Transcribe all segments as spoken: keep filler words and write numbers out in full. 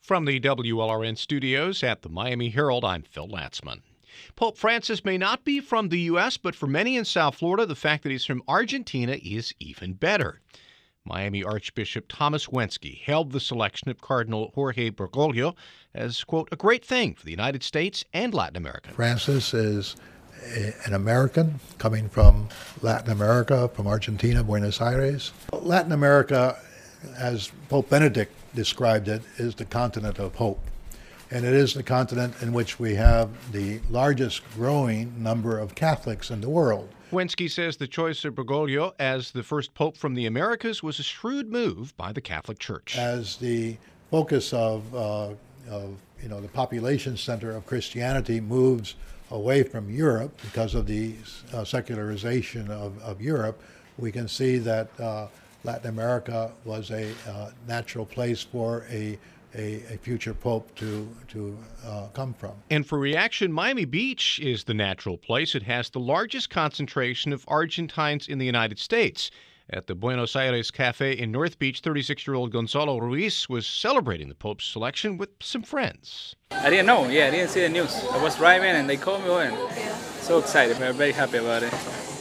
From the W L R N studios at the Miami Herald, I'm Phil Latzman. Pope Francis may not be from the U S, but for many in South Florida, the fact that he's from Argentina is even better. Miami Archbishop Thomas Wenski hailed the selection of Cardinal Jorge Bergoglio as, quote, a great thing for the United States and Latin America. Francis is a, an American coming from Latin America, from Argentina, Buenos Aires. Latin America, as Pope Benedict described it, is the continent of hope. And it is the continent in which we have the largest growing number of Catholics in the world. Wenski says the choice of Bergoglio as the first pope from the Americas was a shrewd move by the Catholic Church. As the focus of, uh, of you know, the population center of Christianity moves away from Europe because of the uh, secularization of, of Europe, we can see that uh, Latin America was a uh, natural place for a A, a future pope to to uh, come from. And for reaction, Miami Beach is the natural place. It has the largest concentration of Argentines in the United States. At the Buenos Aires Cafe in North Beach, thirty-six-year-old Gonzalo Ruiz was celebrating the Pope's selection with some friends. I didn't know. Yeah, I didn't see the news. I was driving and they called me and so excited. We're very happy about it.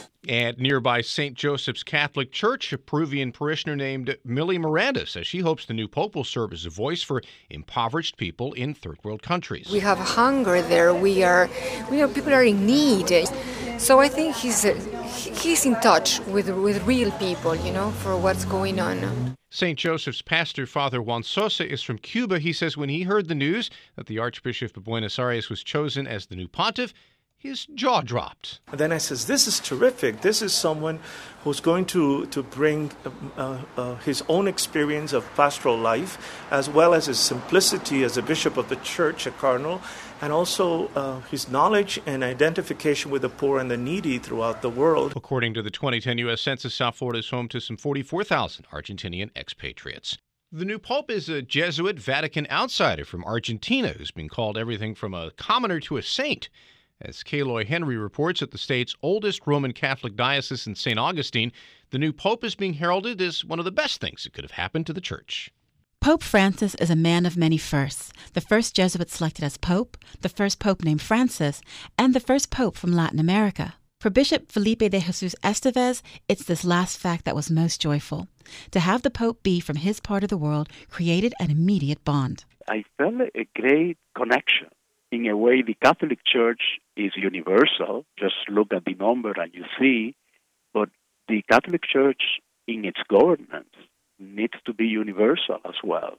At nearby Saint Joseph's Catholic Church, a Peruvian parishioner named Millie Miranda says she hopes the new pope will serve as a voice for impoverished people in third world countries. We have hunger there. We are, we know, people are in need. So I think he's uh, he's in touch with with real people, you know, for what's going on. Saint Joseph's pastor, Father Juan Sosa, is from Cuba. He says when he heard the news that the Archbishop of Buenos Aires was chosen as the new pontiff, his jaw dropped. And then I says, this is terrific. This is someone who's going to, to bring uh, uh, his own experience of pastoral life, as well as his simplicity as a bishop of the church, a cardinal, and also uh, his knowledge and identification with the poor and the needy throughout the world. According to the twenty ten U S Census, South Florida is home to some forty-four thousand Argentinian expatriates. The new pope is a Jesuit Vatican outsider from Argentina who's been called everything from a commoner to a saint. As Kaloy Henry reports, at the state's oldest Roman Catholic diocese in Saint Augustine, the new pope is being heralded as one of the best things that could have happened to the church. Pope Francis is a man of many firsts. The first Jesuit selected as pope, the first pope named Francis, and the first pope from Latin America. For Bishop Felipe de Jesus Estevez, it's this last fact that was most joyful. To have the pope be from his part of the world created an immediate bond. I felt a great connection. In a way, the Catholic Church is universal. Just look at the number and you see. But the Catholic Church in its governance needs to be universal as well.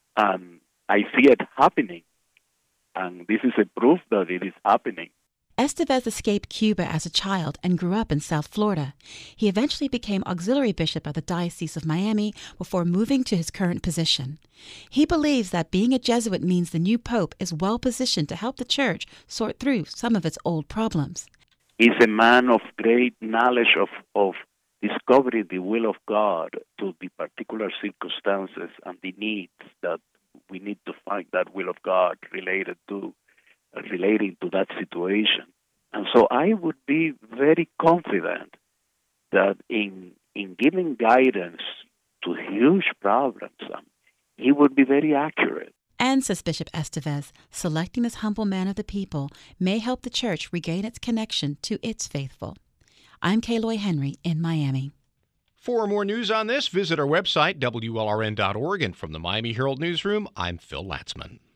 And I see it happening. And this is a proof that it is happening. Estevez escaped Cuba as a child and grew up in South Florida. He eventually became auxiliary bishop of the Diocese of Miami before moving to his current position. He believes that being a Jesuit means the new pope is well positioned to help the church sort through some of its old problems. He's a man of great knowledge of, of discovering the will of God to the particular circumstances and the needs that we need to find that will of God related to relating to that situation. And so I would be very confident that in in giving guidance to huge problems, um, he would be very accurate. And, says Bishop Estevez, selecting this humble man of the people may help the church regain its connection to its faithful. I'm Kaloy Henry in Miami. For more news on this, visit our website, W L R N dot org. And from the Miami Herald Newsroom, I'm Phil Latzman.